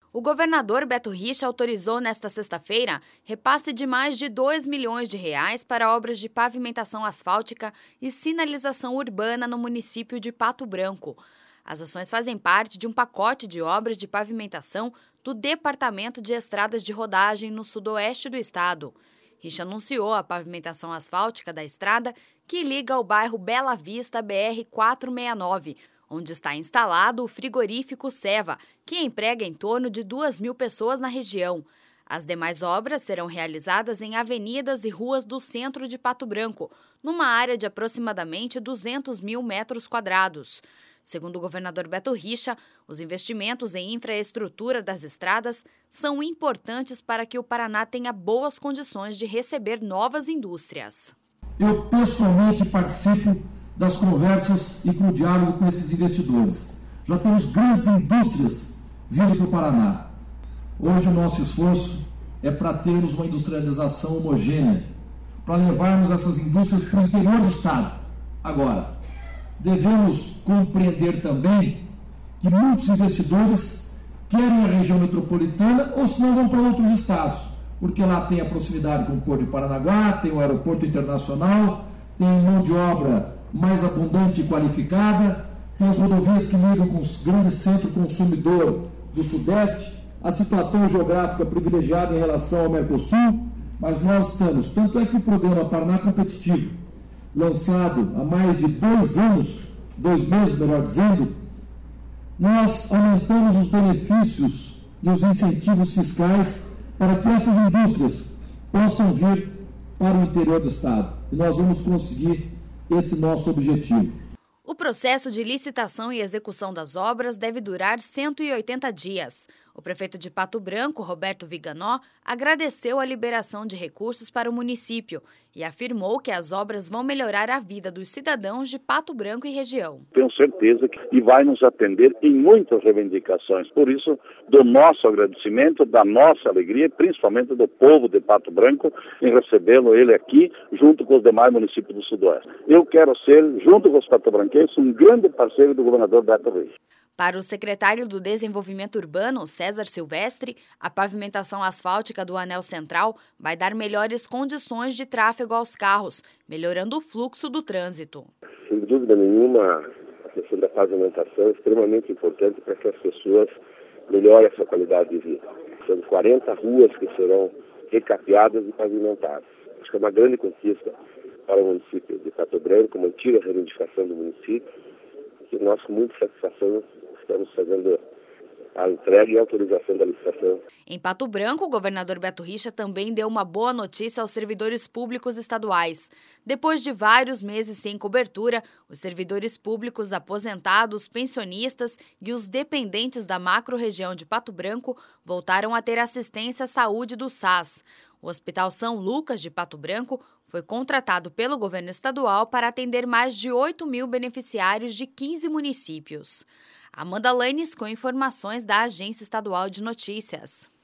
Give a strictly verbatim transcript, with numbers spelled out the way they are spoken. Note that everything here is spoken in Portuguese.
O governador Beto Richa autorizou nesta sexta-feira repasse de mais de dois milhões de reais para obras de pavimentação asfáltica e sinalização urbana no município de Pato Branco. As ações fazem parte de um pacote de obras de pavimentação do Departamento de Estradas de Rodagem no sudoeste do estado. Richa anunciou a pavimentação asfáltica da estrada que liga o bairro Bela Vista B R quatrocentos e sessenta e nove, onde está instalado o frigorífico Seva, que emprega em torno de duas mil pessoas na região. As demais obras serão realizadas em avenidas e ruas do centro de Pato Branco, numa área de aproximadamente duzentos mil metros quadrados. Segundo o governador Beto Richa, os investimentos em infraestrutura das estradas são importantes para que o Paraná tenha boas condições de receber novas indústrias. Eu pessoalmente participo das conversas e com o diálogo com esses investidores. Já temos grandes indústrias vindo para o Paraná. Hoje o nosso esforço é para termos uma industrialização homogênea, para levarmos essas indústrias para o interior do estado. Agora, devemos compreender também que muitos investidores querem a região metropolitana ou se não vão para outros estados, porque lá tem a proximidade com o Porto de Paranaguá, tem o aeroporto internacional, tem mão de obra mais abundante e qualificada, tem as rodovias que ligam com os grandes centros consumidor do Sudeste, a situação geográfica privilegiada em relação ao Mercosul, mas nós estamos, tanto é que o programa Paraná Competitivo, lançado há mais de dois anos, dois meses, melhor dizendo, nós aumentamos os benefícios e os incentivos fiscais para que essas indústrias possam vir para o interior do estado. E nós vamos conseguir esse nosso objetivo. O processo de licitação e execução das obras deve durar cento e oitenta dias. O prefeito de Pato Branco, Roberto Viganó, agradeceu a liberação de recursos para o município e afirmou que as obras vão melhorar a vida dos cidadãos de Pato Branco e região. Tenho certeza que e vai nos atender em muitas reivindicações. Por isso, do nosso agradecimento, da nossa alegria, principalmente do povo de Pato Branco, em recebê-lo ele aqui, junto com os demais municípios do Sudoeste. Eu quero ser, junto com os patobranquenses, um grande parceiro do governador Beto Richa. Para o secretário do Desenvolvimento Urbano, César Silvestre, a pavimentação asfáltica do Anel Central vai dar melhores condições de tráfego aos carros, melhorando o fluxo do trânsito. Sem dúvida nenhuma, a questão da pavimentação é extremamente importante para que as pessoas melhorem a sua qualidade de vida. São quarenta ruas que serão recapeadas e pavimentadas. Acho que é uma grande conquista para o município de Pato Branco, uma antiga reivindicação do município, que nós, com muita satisfação, estamos fazendo a entrega e a autorização da licitação. Em Pato Branco, o governador Beto Richa também deu uma boa notícia aos servidores públicos estaduais. Depois de vários meses sem cobertura, os servidores públicos aposentados, pensionistas e os dependentes da macro-região de Pato Branco voltaram a ter assistência à saúde do S A S. O Hospital São Lucas de Pato Branco foi contratado pelo governo estadual para atender mais de oito mil beneficiários de quinze municípios. Amanda Lanes com informações da Agência Estadual de Notícias.